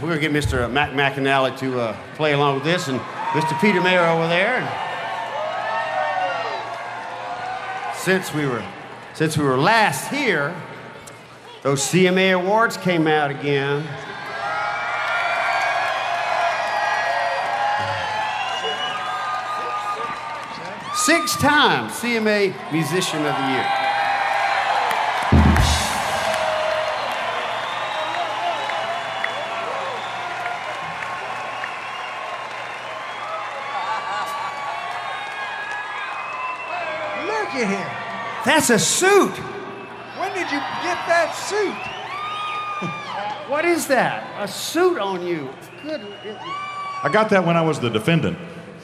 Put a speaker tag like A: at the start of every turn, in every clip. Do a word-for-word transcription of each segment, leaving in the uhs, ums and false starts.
A: we're gonna get Mister Mac McAnally to uh, play along with this, and Mister Peter Mayer over there. And since we were, since we were last here, those C M A awards came out again. Six times C M A Musician of the Year.
B: Look at him.
A: That's a suit.
B: When did you get that suit?
A: What is that? A suit on you? Good.
C: I got that when I was the defendant.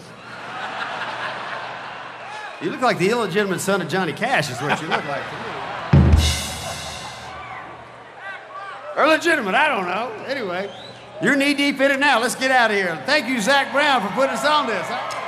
A: You look like the illegitimate son of Johnny Cash is what you look like to me. Or legitimate, I don't know. Anyway, you're knee deep in it now. Let's get out of here. Thank you, Zach Brown, for putting us on this.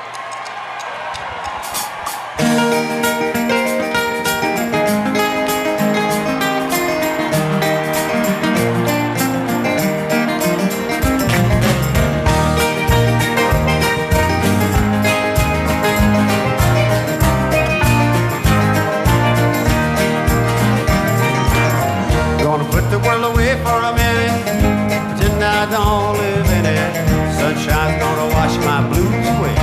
A: Don't live in it. Sunshine's gonna wash my blues away.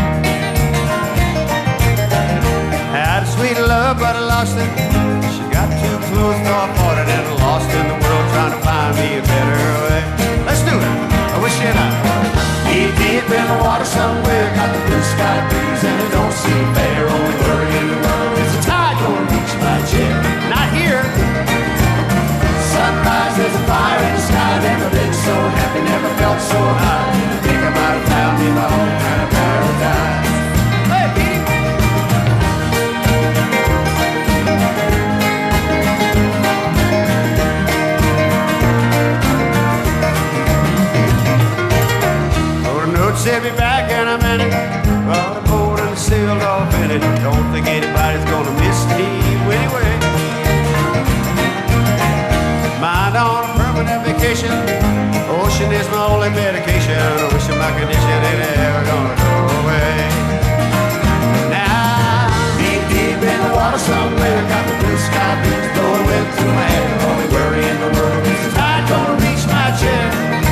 A: Had a sweet love, but I lost it. She got too close, thought for it, and lost in the world trying to find me a better way. Let's do it. I wish you and I. Deep, deep in the water somewhere, got the blue sky breeze, and it don't seem fair. Only worry in the world is the tide gonna reach my chair. Not here. Sunrise, there's a fire in the sky. Never been so happy, never felt so high. I think I might have found me my own kind of paradise. Hey, Petey! Wrote a note, sent me back, and I'm in it. Brought a boat and sailed off in it. Don't think anybody's gonna miss me anyway. Mind on a permanent vacation. Ocean is my only medication. I wish my condition ain't ever gonna go away. Now, deep, deep in the water somewhere, got the blue sky breeze blowing through my hair. Only worry in the world is the tide gonna reach my chair.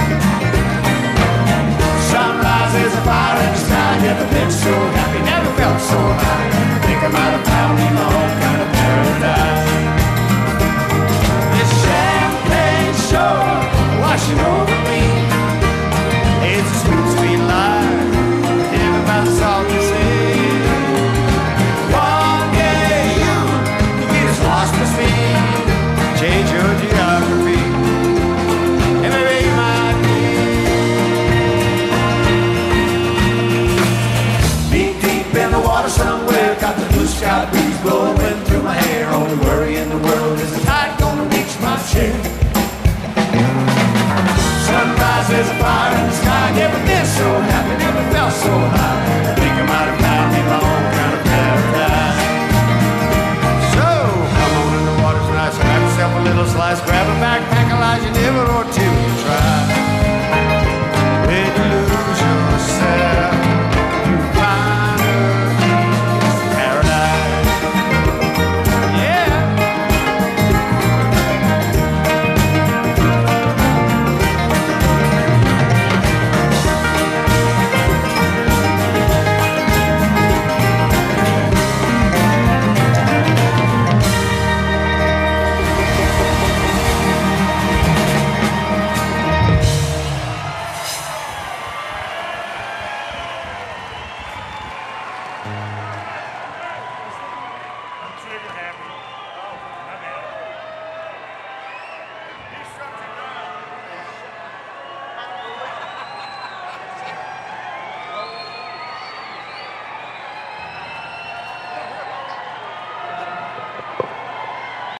A: Sunrise is a fire in the sky. Never been so happy, never felt so high. I think I might have found me my own kind of paradise. Washing over me, it's a sweet, sweet life, living by the salty sea. One day you can get as lost as me, change your geography, and maybe you might be deep, deep in the water somewhere. Got the blue sky breeze blowing through my hair. Only worry in the world is the tide gonna reach my chair. Sunrise, there's a fire in the sky. Never been so happy, never felt so high. I think I might have found me my own kind of paradise. So, come on in the water tonight, grab yourself a little slice, grab a backpack, Elijah Nibble, or two you try. When you lose yourself, you find a piece of paradise. Yeah.